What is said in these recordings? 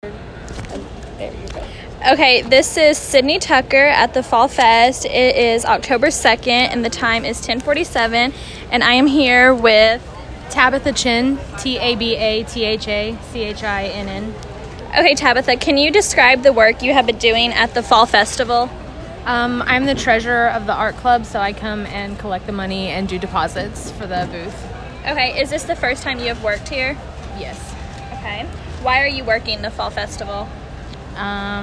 There you go. Okay, this is Sydney Tucker at the Fall Fest. It is October 2nd, and the time is 10:47, and I am here with Tabitha Chin, TABATHACHINN. Okay, Tabitha, can you describe the work you have been doing at the Fall Festival? I'm the treasurer of the art club, so I come and collect the money and do deposits for the booth. Okay, is this the first time you have worked here? Yes. Okay. Why are you working the Fall Festival? To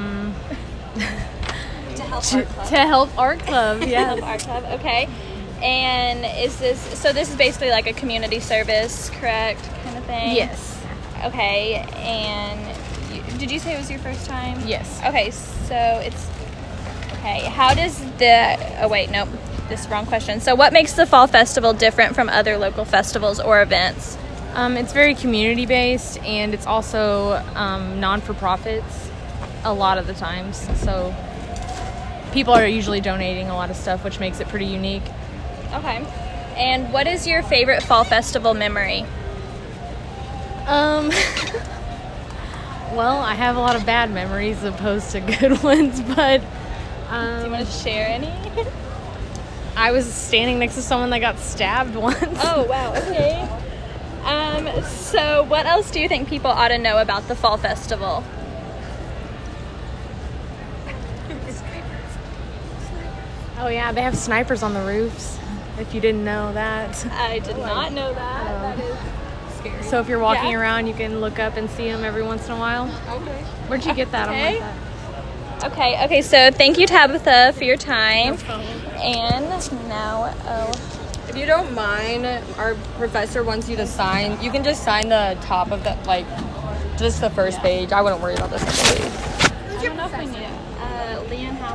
help art club, yeah. Help Art Club, okay. And this is basically like a community service, correct, kind of thing? Yes. Okay, and did you say it was your first time? Yes. Okay, so how does this is the wrong question. So what makes the Fall Festival different from other local festivals or events? It's very community-based, and it's also non-for-profits a lot of the times. So people are usually donating a lot of stuff, which makes it pretty unique. Okay. And what is your favorite Fall Festival memory? Well, I have a lot of bad memories as opposed to good ones, but Do you want to share any? I was standing next to someone that got stabbed once. Oh, wow, okay. So what else do you think people ought to know about the Fall Festival? Oh yeah, they have snipers on the roofs, if you didn't know that. I did not know that. That is scary. So if you're walking around, you can look up and see them every once in a while. Okay. Where'd you get that? Okay. On Okay, so thank you, Tabitha, for your time. And now, If you don't mind, our professor wants you to sign. You can just sign the top of the, just the first page. I wouldn't worry about the second page. I don't know if we need Leanne